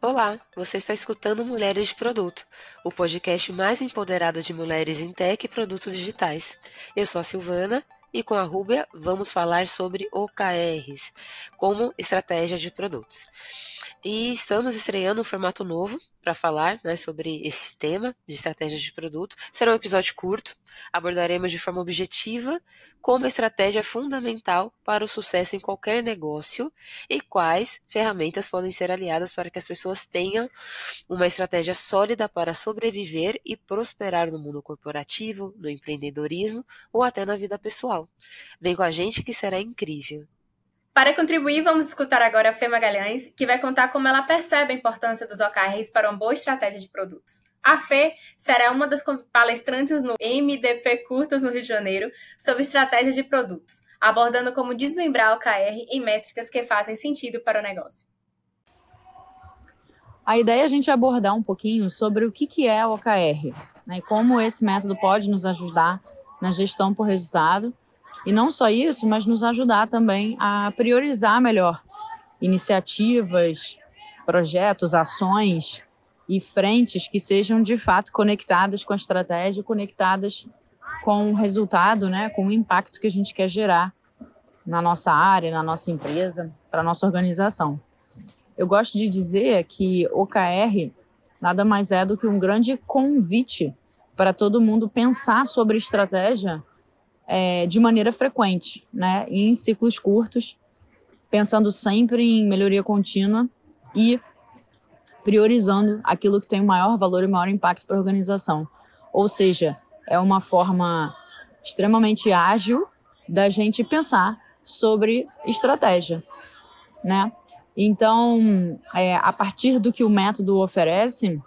Olá, você está escutando Mulheres de Produto, o podcast mais empoderado de mulheres em tech e produtos digitais. Eu sou a Silvana e com a Rúbia vamos falar sobre OKRs, como estratégia de produtos. E estamos estreando um formato novo para falar, sobre esse tema de estratégia de produto. Será um episódio curto, abordaremos de forma objetiva como a estratégia é fundamental para o sucesso em qualquer negócio e quais ferramentas podem ser aliadas para que as pessoas tenham uma estratégia sólida para sobreviver e prosperar no mundo corporativo, no empreendedorismo ou até na vida pessoal. Vem com a gente que será incrível. Para contribuir, vamos escutar agora a Fê Magalhães, que vai contar como ela percebe a importância dos OKRs para uma boa estratégia de produtos. A Fê será uma das palestrantes no MDP Curtas no Rio de Janeiro sobre estratégia de produtos, abordando como desmembrar o OKR em métricas que fazem sentido para o negócio. A ideia é a gente abordar um pouquinho sobre o que é o OKR, né, e como esse método pode nos ajudar na gestão por resultado. E não só isso, mas nos ajudar também a priorizar melhor iniciativas, projetos, ações e frentes que sejam de fato conectadas com a estratégia, conectadas com o resultado, né, com o impacto que a gente quer gerar na nossa área, na nossa empresa, para a nossa organização. Eu gosto de dizer que OKR nada mais é do que um grande convite para todo mundo pensar sobre estratégia de maneira frequente, né? E em ciclos curtos, pensando sempre em melhoria contínua e priorizando aquilo que tem o maior valor e o maior impacto para a organização. Ou seja, é uma forma extremamente ágil da gente pensar sobre estratégia, né? Então, a partir do que o método oferece,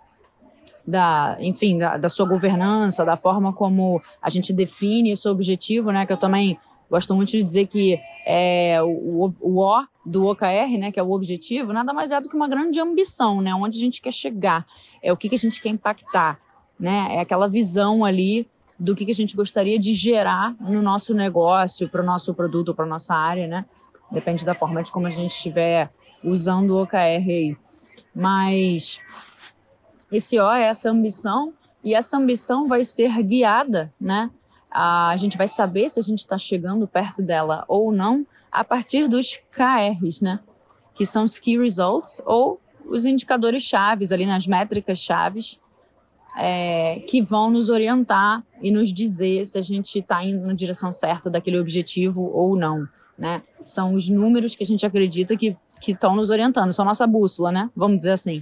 da sua governança, da forma como a gente define esse objetivo, né? Que eu também gosto muito de dizer que o O do OKR, né? Que é o objetivo, nada mais é do que uma grande ambição, né? Onde a gente quer chegar, é o que a gente quer impactar, né? É aquela visão ali do que a gente gostaria de gerar no nosso negócio, para o nosso produto, para a nossa área, né? Depende da forma de como a gente estiver usando o OKR aí. Mas esse O é essa ambição, e essa ambição vai ser guiada, né? A gente vai saber se a gente está chegando perto dela ou não a partir dos KRs, né? Que são os Key Results, ou os indicadores chaves ali, nas métricas chaves, que vão nos orientar e nos dizer se a gente está indo na direção certa daquele objetivo ou não, né? São os números que a gente acredita que estão nos orientando, são nossa bússola, né? Vamos dizer assim.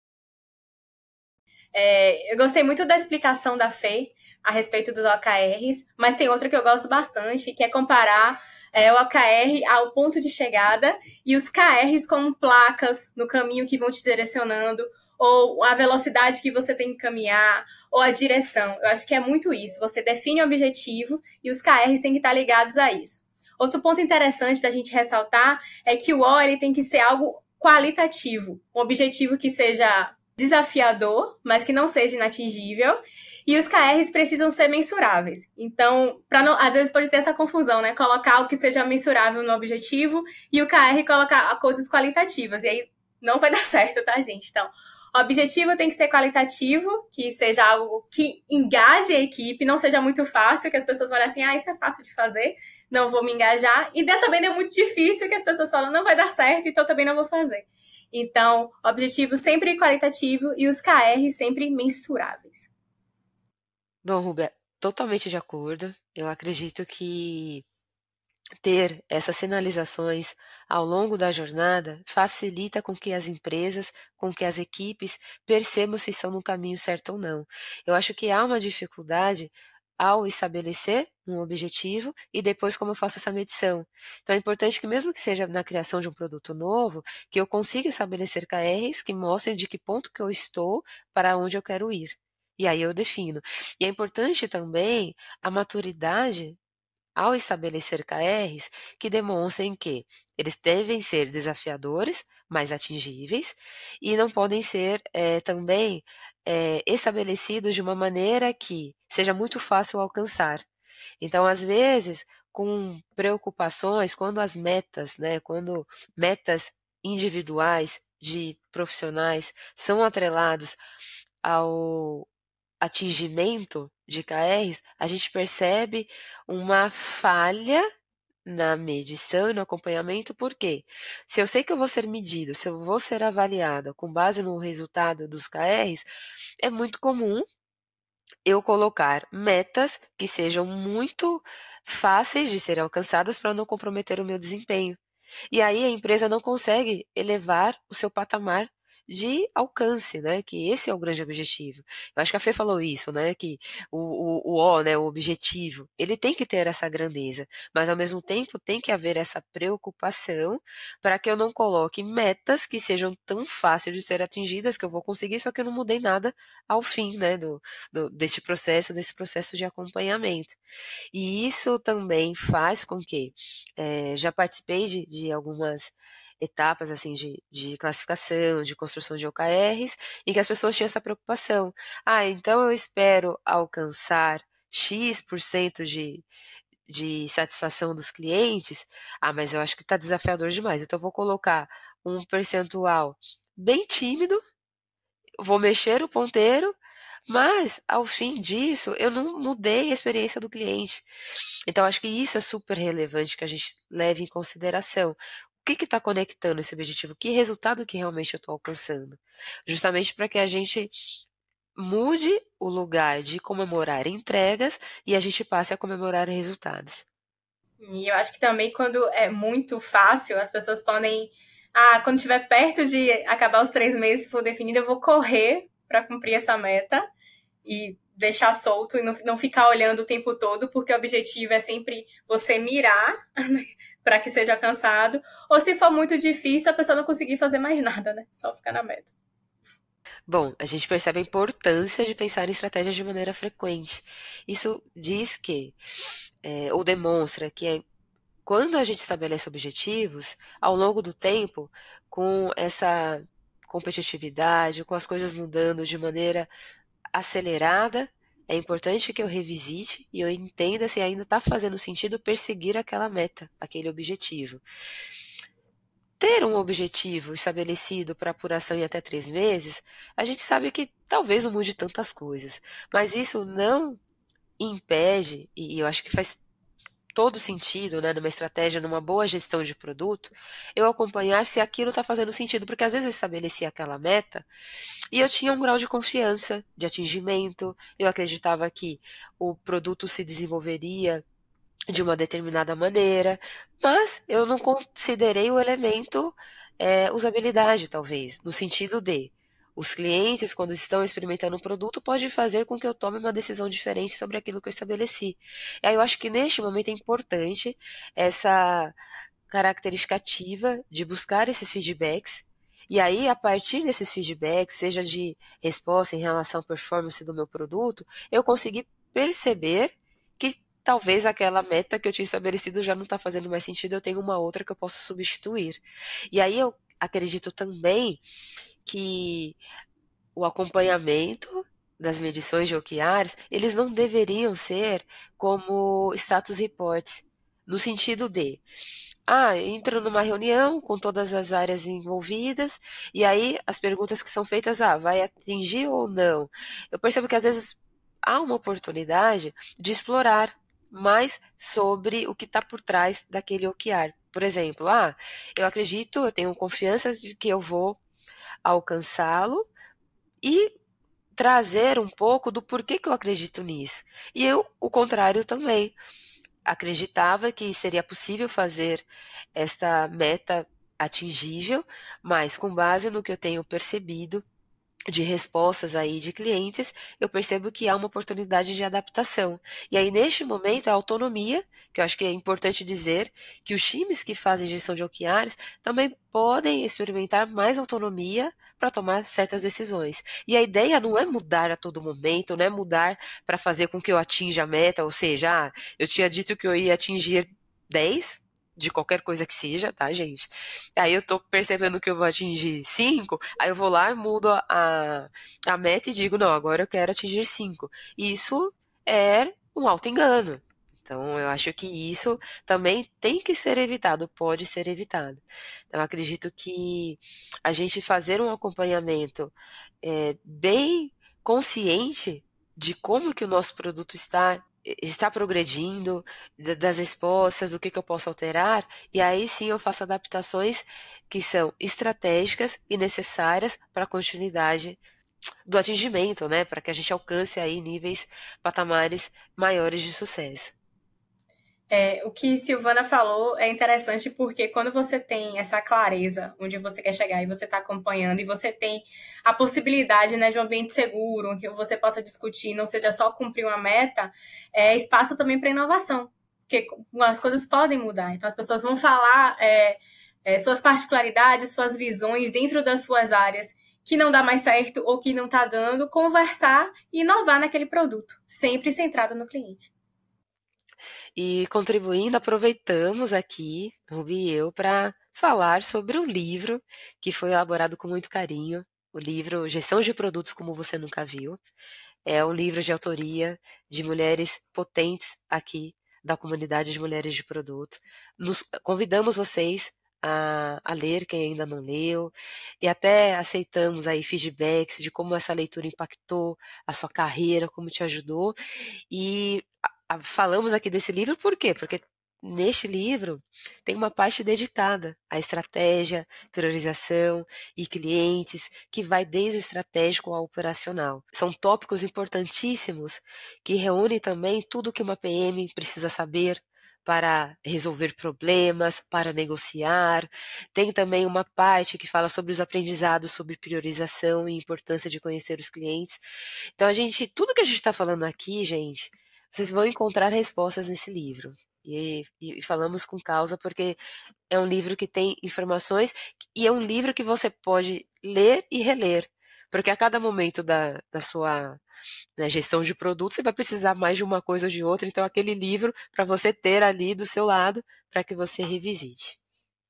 Eu gostei muito da explicação da Fê a respeito dos OKRs, mas tem outra que eu gosto bastante, que é comparar o OKR ao ponto de chegada e os KRs como placas no caminho que vão te direcionando, ou a velocidade que você tem que caminhar, ou a direção. Eu acho que é muito isso. Você define o objetivo e os KRs têm que estar ligados a isso. Outro ponto interessante da gente ressaltar é que o O ele tem que ser algo qualitativo, um objetivo que seja desafiador, mas que não seja inatingível. E os KRs precisam ser mensuráveis. Então, às vezes pode ter essa confusão, né? Colocar algo que seja mensurável no objetivo e o KR colocar coisas qualitativas. E aí não vai dar certo, tá, gente? Então, o objetivo tem que ser qualitativo, que seja algo que engaje a equipe, não seja muito fácil, que as pessoas falem assim, isso é fácil de fazer, não vou me engajar. E também não é muito difícil, que as pessoas falam, não vai dar certo, então também não vou fazer. Então, objetivo sempre qualitativo e os KR sempre mensuráveis. Bom, Rúbia, totalmente de acordo. Eu acredito que ter essas sinalizações ao longo da jornada facilita com que as empresas, com que as equipes percebam se estão no caminho certo ou não. Eu acho que há uma dificuldade ao estabelecer um objetivo e depois como eu faço essa medição. Então é importante que mesmo que seja na criação de um produto novo, que eu consiga estabelecer KRs que mostrem de que ponto que eu estou para onde eu quero ir. E aí eu defino. E é importante também a maturidade ao estabelecer KRs que demonstrem que eles devem ser desafiadores, mas atingíveis, e não podem ser também estabelecidos de uma maneira que seja muito fácil alcançar. Então, às vezes, com preocupações, quando as metas, quando metas individuais de profissionais são atrelados ao atingimento de KRs, a gente percebe uma falha na medição e no acompanhamento, por quê? Se eu sei que eu vou ser medido, se eu vou ser avaliada com base no resultado dos KRs, é muito comum eu colocar metas que sejam muito fáceis de serem alcançadas para não comprometer o meu desempenho. E aí a empresa não consegue elevar o seu patamar de alcance, né? Que esse é o grande objetivo. Eu acho que a Fê falou isso, né? Que né? O objetivo, ele tem que ter essa grandeza, mas ao mesmo tempo tem que haver essa preocupação para que eu não coloque metas que sejam tão fáceis de ser atingidas que eu vou conseguir, só que eu não mudei nada ao fim, né? Desse processo de acompanhamento. E isso também faz com que já participei de algumas etapas assim de classificação, de construção de OKRs, em que as pessoas tinham essa preocupação. Então eu espero alcançar X% de satisfação dos clientes. Mas eu acho que está desafiador demais. Então eu vou colocar um percentual bem tímido, vou mexer o ponteiro, mas ao fim disso eu não mudei a experiência do cliente. Então acho que isso é super relevante que a gente leve em consideração. O que está conectando esse objetivo? Que resultado que realmente eu estou alcançando? Justamente para que a gente mude o lugar de comemorar entregas e a gente passe a comemorar resultados. E eu acho que também quando é muito fácil, as pessoas podem... quando estiver perto de acabar os 3 meses, se for definido, eu vou correr para cumprir essa meta e deixar solto e não ficar olhando o tempo todo, porque o objetivo é sempre você mirar para que seja alcançado. Ou se for muito difícil, a pessoa não conseguir fazer mais nada, né? Só ficar na meta. Bom, a gente percebe a importância de pensar em estratégias de maneira frequente. Isso diz que, ou demonstra que quando a gente estabelece objetivos, ao longo do tempo, com essa competitividade, com as coisas mudando de maneira acelerada, é importante que eu revisite e eu entenda se ainda está fazendo sentido perseguir aquela meta, aquele objetivo. Ter um objetivo estabelecido para apuração em até 3 meses, a gente sabe que talvez não mude tantas coisas, mas isso não impede, e eu acho que faz todo sentido, né, numa estratégia, numa boa gestão de produto, eu acompanhar se aquilo está fazendo sentido, porque às vezes eu estabeleci aquela meta e eu tinha um grau de confiança, de atingimento, eu acreditava que o produto se desenvolveria de uma determinada maneira, mas eu não considerei o elemento usabilidade, talvez, no sentido de os clientes, quando estão experimentando um produto, pode fazer com que eu tome uma decisão diferente sobre aquilo que eu estabeleci. E aí eu acho que neste momento é importante essa característica ativa de buscar esses feedbacks. E aí, a partir desses feedbacks, seja de resposta em relação à performance do meu produto, eu consegui perceber que talvez aquela meta que eu tinha estabelecido já não está fazendo mais sentido, eu tenho uma outra que eu posso substituir. E aí eu acredito também que o acompanhamento das medições de OKRs, eles não deveriam ser como status reports, no sentido de entro numa reunião com todas as áreas envolvidas, e aí as perguntas que são feitas, vai atingir ou não? Eu percebo que às vezes há uma oportunidade de explorar mais sobre o que está por trás daquele OKR. Por exemplo, eu acredito, eu tenho confiança de que eu vou alcançá-lo e trazer um pouco do porquê que eu acredito nisso. E eu, o contrário também. Acreditava que seria possível fazer esta meta atingível, mas com base no que eu tenho percebido de respostas aí de clientes, eu percebo que há uma oportunidade de adaptação. E aí, neste momento, a autonomia, que eu acho que é importante dizer, que os times que fazem gestão de OKRs também podem experimentar mais autonomia para tomar certas decisões. E a ideia não é mudar a todo momento, não é mudar para fazer com que eu atinja a meta, ou seja, eu tinha dito que eu ia atingir 10, de qualquer coisa que seja, tá, gente? Aí eu tô percebendo que eu vou atingir 5, aí eu vou lá e mudo a meta e digo, não, agora eu quero atingir 5. Isso é um auto-engano. Então, eu acho que isso também tem que ser evitado, pode ser evitado. Então, eu acredito que a gente fazer um acompanhamento bem consciente de como que o nosso produto está progredindo, das respostas, o que eu posso alterar, e aí sim eu faço adaptações que são estratégicas e necessárias para a continuidade do atingimento, né? Para que a gente alcance aí níveis, patamares maiores de sucesso. O que Silvana falou é interessante porque quando você tem essa clareza onde você quer chegar e você está acompanhando e você tem a possibilidade, né, de um ambiente seguro, em que você possa discutir, não seja só cumprir uma meta, é espaço também para inovação, porque as coisas podem mudar. Então as pessoas vão falar suas particularidades, suas visões dentro das suas áreas que não dá mais certo ou que não está dando, conversar e inovar naquele produto, sempre centrado no cliente. E contribuindo, aproveitamos aqui, Rubi e eu, para falar sobre um livro que foi elaborado com muito carinho, o livro Gestão de Produtos Como Você Nunca Viu. É um livro de autoria de mulheres potentes aqui da comunidade de mulheres de produto. Convidamos vocês a ler, quem ainda não leu, e até aceitamos aí feedbacks de como essa leitura impactou a sua carreira, como te ajudou. E falamos aqui desse livro por quê? Porque neste livro tem uma parte dedicada à estratégia, priorização e clientes, que vai desde o estratégico ao operacional. São tópicos importantíssimos que reúnem também tudo que uma PM precisa saber para resolver problemas, para negociar. Tem também uma parte que fala sobre os aprendizados, sobre priorização e importância de conhecer os clientes. Então, tudo que a gente está falando aqui, gente, vocês vão encontrar respostas nesse livro. E falamos com causa porque é um livro que tem informações e é um livro que você pode ler e reler. Porque a cada momento da sua, né, gestão de produto, você vai precisar mais de uma coisa ou de outra. Então, aquele livro para você ter ali do seu lado para que você revisite.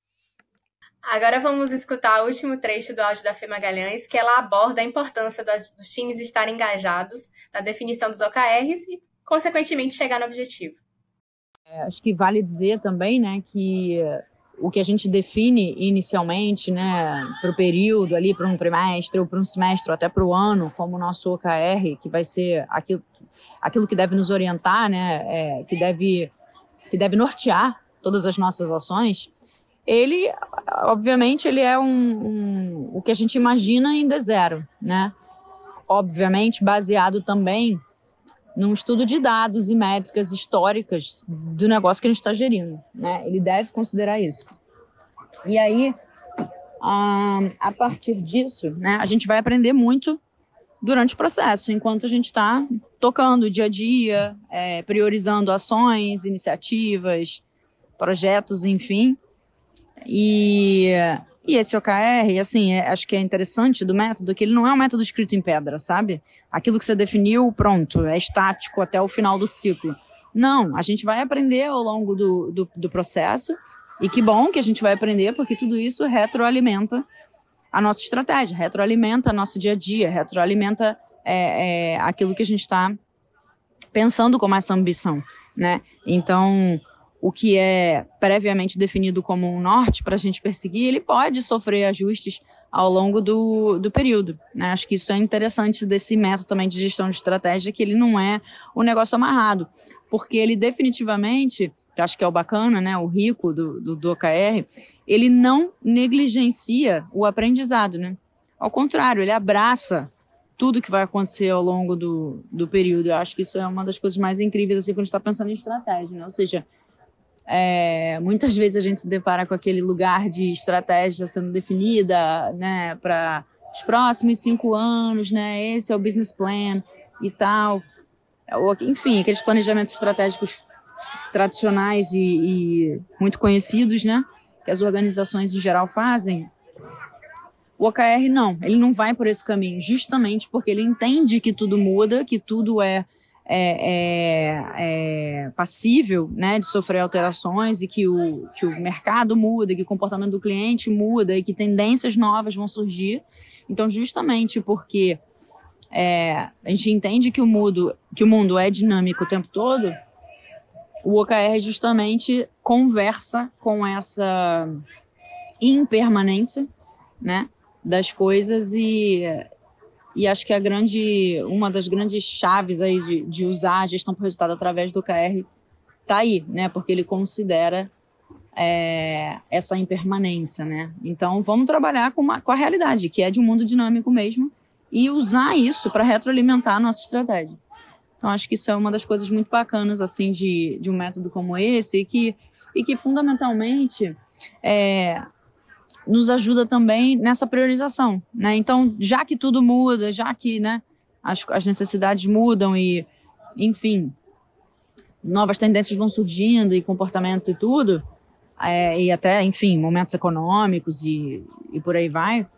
Agora vamos escutar o último trecho do áudio da Fê Magalhães, que ela aborda a importância dos times estarem engajados na definição dos OKRs e, consequentemente, chegar no objetivo. Acho que vale dizer também, né, que o que a gente define inicialmente, né, para o período ali, para um trimestre ou para um semestre, ou até para o ano, como o nosso OKR, que vai ser aquilo que deve nos orientar, né, que deve nortear todas as nossas ações, ele, obviamente, ele é o que a gente imagina em D0, né? Obviamente, baseado também num estudo de dados e métricas históricas do negócio que a gente está gerindo, né? Ele deve considerar isso. E aí, a partir disso, né, a gente vai aprender muito durante o processo, enquanto a gente está tocando o dia a dia, priorizando ações, iniciativas, projetos, enfim. E esse OKR, assim, acho que é interessante do método que ele não é um método escrito em pedra, sabe? Aquilo que você definiu, pronto, é estático até o final do ciclo. Não, a gente vai aprender ao longo do processo, e que bom que a gente vai aprender, porque tudo isso retroalimenta a nossa estratégia, retroalimenta nosso dia a dia, retroalimenta aquilo que a gente está pensando como essa ambição, né? Então, o que é previamente definido como um norte para a gente perseguir, ele pode sofrer ajustes ao longo do período, né? Acho que isso é interessante desse método também de gestão de estratégia, que ele não é um negócio amarrado, porque ele definitivamente, que acho que é o bacana, né, o rico do OKR, ele não negligencia o aprendizado, né? Ao contrário, ele abraça tudo que vai acontecer ao longo do período. Eu acho que isso é uma das coisas mais incríveis, assim, quando a gente está pensando em estratégia, né? Ou seja, muitas vezes a gente se depara com aquele lugar de estratégia sendo definida, né, para os próximos 5 anos, né, esse é o business plan e tal, enfim, aqueles planejamentos estratégicos tradicionais e muito conhecidos, né, que as organizações em geral fazem. O OKR não, ele não vai por esse caminho, justamente porque ele entende que tudo muda, que tudo é passível, né, de sofrer alterações, e que o mercado muda, que o comportamento do cliente muda e que tendências novas vão surgir. Então, justamente porque a gente entende que o mundo é dinâmico o tempo todo, o OKR justamente conversa com essa impermanência, né, das coisas e acho que uma das grandes chaves aí de usar a gestão por resultado através do OKR tá aí, né, porque ele considera essa impermanência, né? Então, vamos trabalhar com a realidade, que é de um mundo dinâmico mesmo, e usar isso para retroalimentar a nossa estratégia. Então, acho que isso é uma das coisas muito bacanas, assim, de um método como esse, e que fundamentalmente, nos ajuda também nessa priorização, né? Então, já que tudo muda, já que, né, as necessidades mudam e, enfim, novas tendências vão surgindo e comportamentos e tudo, e até, enfim, momentos econômicos e por aí vai.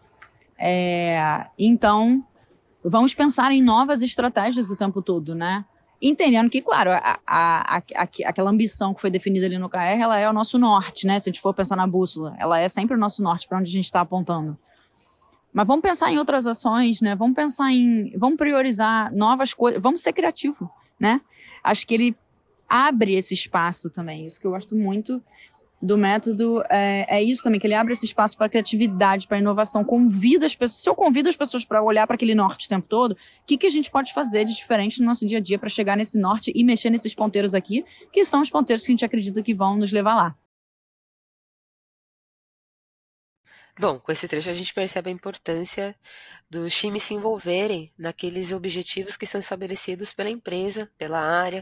Então, vamos pensar em novas estratégias o tempo todo, né? Entendendo que, claro, aquela ambição que foi definida ali no KR, ela é o nosso norte, né? Se a gente for pensar na bússola, ela é sempre o nosso norte, para onde a gente está apontando. Mas vamos pensar em outras ações, né? Vamos priorizar novas coisas, vamos ser criativos, né? Acho que ele abre esse espaço também, isso que eu gosto muito do método é isso também, que ele abre esse espaço para criatividade, para inovação, convida as pessoas. Se eu convido as pessoas para olhar para aquele norte o tempo todo, o que a gente pode fazer de diferente no nosso dia a dia para chegar nesse norte e mexer nesses ponteiros aqui, que são os ponteiros que a gente acredita que vão nos levar lá. Bom, com esse trecho a gente percebe a importância dos times se envolverem naqueles objetivos que são estabelecidos pela empresa, pela área,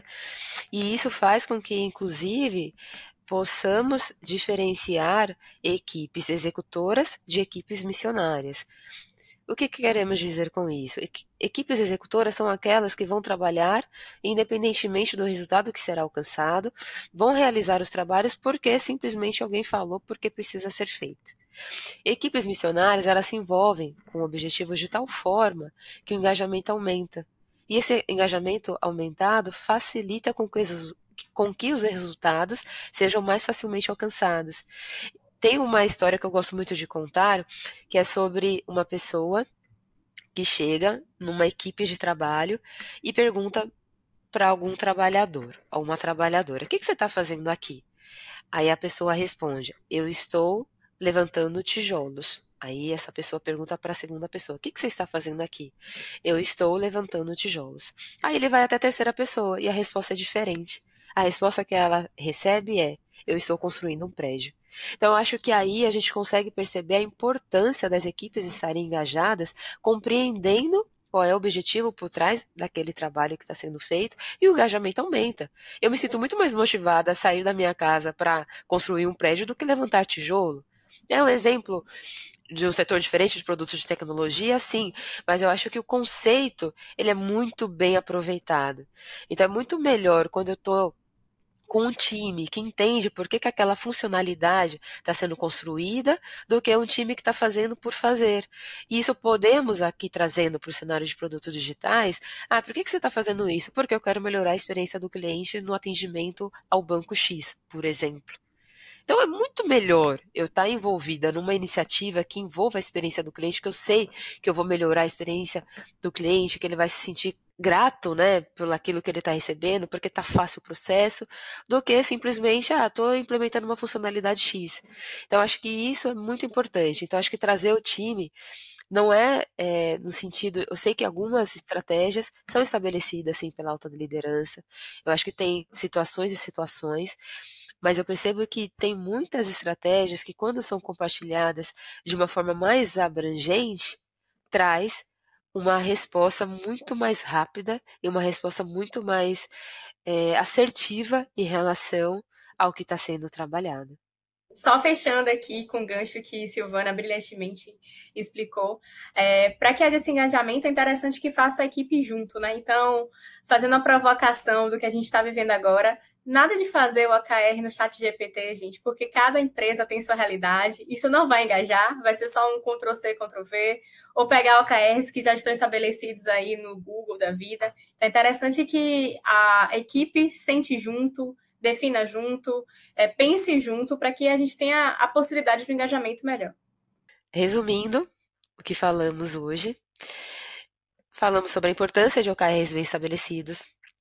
e isso faz com que, inclusive, possamos diferenciar equipes executoras de equipes missionárias. O que queremos dizer com isso? Equipes executoras são aquelas que vão trabalhar independentemente do resultado que será alcançado, vão realizar os trabalhos porque simplesmente alguém falou porque precisa ser feito. Equipes missionárias, elas se envolvem com objetivos de tal forma que o engajamento aumenta. E esse engajamento aumentado facilita com que os resultados sejam mais facilmente alcançados. Tem uma história que eu gosto muito de contar, que é sobre uma pessoa que chega numa equipe de trabalho e pergunta para algum trabalhador, ou uma trabalhadora, o que você está fazendo aqui? Aí a pessoa responde, eu estou levantando tijolos. Aí essa pessoa pergunta para a segunda pessoa, o que você está fazendo aqui? Eu estou levantando tijolos. Aí ele vai até a terceira pessoa e a resposta é diferente. A resposta que ela recebe é, eu estou construindo um prédio. Então, eu acho que aí a gente consegue perceber a importância das equipes estarem engajadas, compreendendo qual é o objetivo por trás daquele trabalho que está sendo feito, e o engajamento aumenta. Eu me sinto muito mais motivada a sair da minha casa para construir um prédio do que levantar tijolo. É um exemplo de um setor diferente de produtos de tecnologia, sim, mas eu acho que o conceito ele é muito bem aproveitado. Então é muito melhor quando eu estou com um time que entende por que aquela funcionalidade está sendo construída, do que um time que está fazendo por fazer. E isso podemos aqui trazendo para o cenário de produtos digitais. Por que você está fazendo isso? Porque eu quero melhorar a experiência do cliente no atendimento ao banco X, por exemplo. Então é muito melhor eu estar envolvida numa iniciativa que envolva a experiência do cliente, que eu sei que eu vou melhorar a experiência do cliente, que ele vai se sentir grato, né, por aquilo que ele está recebendo, porque está fácil o processo, do que simplesmente, estou implementando uma funcionalidade X. Então acho que isso é muito importante. Então acho que trazer o time não no sentido, eu sei que algumas estratégias são estabelecidas assim pela alta liderança. Eu acho que tem situações e situações, mas eu percebo que tem muitas estratégias que, quando são compartilhadas de uma forma mais abrangente, traz uma resposta muito mais rápida e uma resposta muito mais assertiva em relação ao que está sendo trabalhado. Só fechando aqui com o gancho que Silvana brilhantemente explicou, para que haja esse engajamento é interessante que faça a equipe junto, né? Então, fazendo a provocação do que a gente está vivendo agora, nada de fazer o OKR no chat GPT, gente, porque cada empresa tem sua realidade, isso não vai engajar, vai ser só um Ctrl+C, Ctrl+V, ou pegar OKRs que já estão estabelecidos aí no Google da vida. Então, é interessante que a equipe sente junto, defina junto, pense junto, para que a gente tenha a possibilidade de um engajamento melhor. Resumindo o que falamos hoje, falamos sobre a importância de OKRs bem estabelecidos,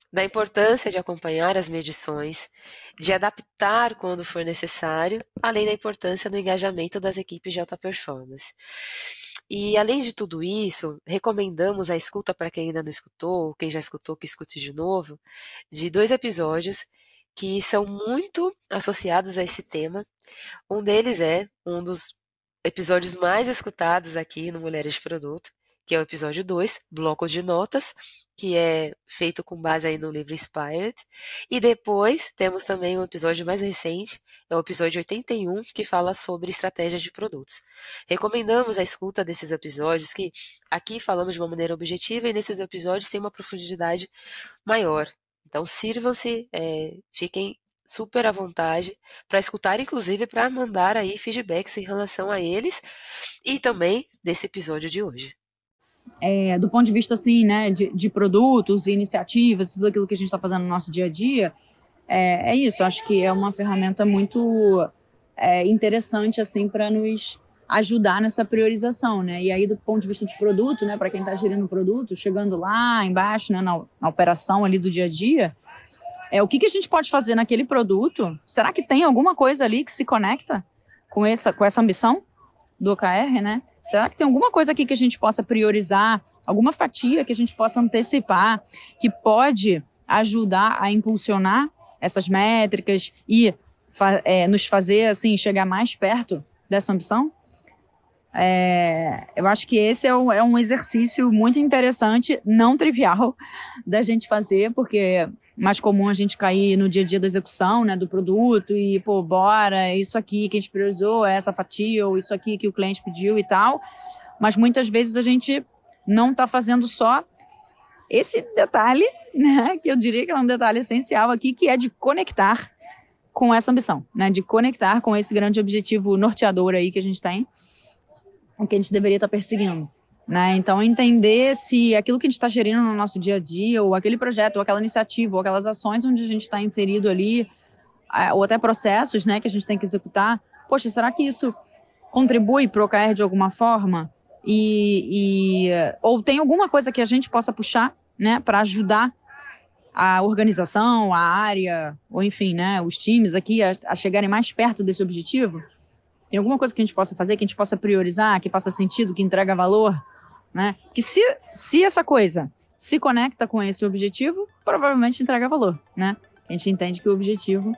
da importância de acompanhar as medições, de adaptar quando for necessário, além da importância do engajamento das equipes de alta performance. E, além de tudo isso, recomendamos a escuta para quem ainda não escutou, quem já escutou, que escute de novo, de 2 episódios que são muito associados a esse tema. Um deles é um dos episódios mais escutados aqui no Mulheres de Produto, que é o episódio 2, Bloco de Notas, que é feito com base aí no livro Inspired. E depois temos também um episódio mais recente, é o episódio 81, que fala sobre estratégias de produtos. Recomendamos a escuta desses episódios, que aqui falamos de uma maneira objetiva e nesses episódios tem uma profundidade maior. Então sirvam-se, fiquem super à vontade para escutar, inclusive para mandar aí feedbacks em relação a eles e também desse episódio de hoje. Do ponto de vista, assim, né, de produtos e iniciativas, tudo aquilo que a gente está fazendo no nosso dia a dia, é isso. Acho que é uma ferramenta muito interessante, assim, para nos ajudar nessa priorização, né? E aí, do ponto de vista de produto, né, para quem está gerindo o produto, chegando lá embaixo, né, na operação ali do dia a dia, o que a gente pode fazer naquele produto? Será que tem alguma coisa ali que se conecta com essa ambição do OKR, né? Será que tem alguma coisa aqui que a gente possa priorizar, alguma fatia que a gente possa antecipar, que pode ajudar a impulsionar essas métricas e nos fazer, assim, chegar mais perto dessa ambição? Eu acho que esse é um exercício muito interessante, não trivial da gente fazer, porque é mais comum a gente cair no dia a dia da execução, né, do produto e, bora, isso aqui que a gente priorizou, essa fatia, ou isso aqui que o cliente pediu e tal. Mas muitas vezes a gente não está fazendo só esse detalhe, né, que eu diria que é um detalhe essencial aqui, que é de conectar com essa ambição, né, de conectar com esse grande objetivo norteador aí que a gente tem, o que a gente deveria estar perseguindo, né? Então, entender se aquilo que a gente está gerindo no nosso dia a dia, ou aquele projeto, ou aquela iniciativa, ou aquelas ações onde a gente está inserido ali, ou até processos, né, que a gente tem que executar, poxa, será que isso contribui para o OKR de alguma forma? Ou tem alguma coisa que a gente possa puxar, né, para ajudar a organização, a área, ou enfim, né, os times aqui a chegarem mais perto desse objetivo? Tem alguma coisa que a gente possa fazer, que a gente possa priorizar, que faça sentido, que entrega valor, né? Que se essa coisa se conecta com esse objetivo, provavelmente entrega valor, né? A gente entende que o objetivo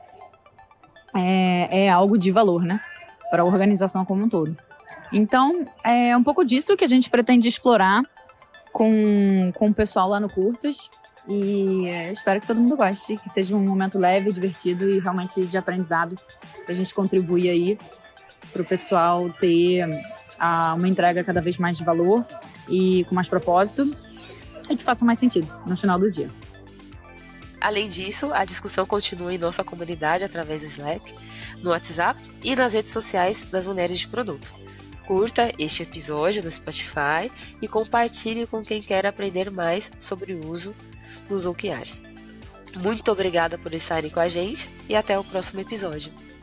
é algo de valor, né? Para a organização como um todo. Então, é um pouco disso que a gente pretende explorar com o pessoal lá no Curtas. E espero que todo mundo goste, que seja um momento leve, divertido e realmente de aprendizado para a gente contribuir aí para o pessoal ter uma entrega cada vez mais de valor e com mais propósito e que faça mais sentido no final do dia. Além disso, a discussão continua em nossa comunidade através do Slack, no WhatsApp e nas redes sociais das Mulheres de Produto. Curta este episódio no Spotify e compartilhe com quem quer aprender mais sobre o uso dos OKRs. Muito obrigada por estarem com a gente e até o próximo episódio.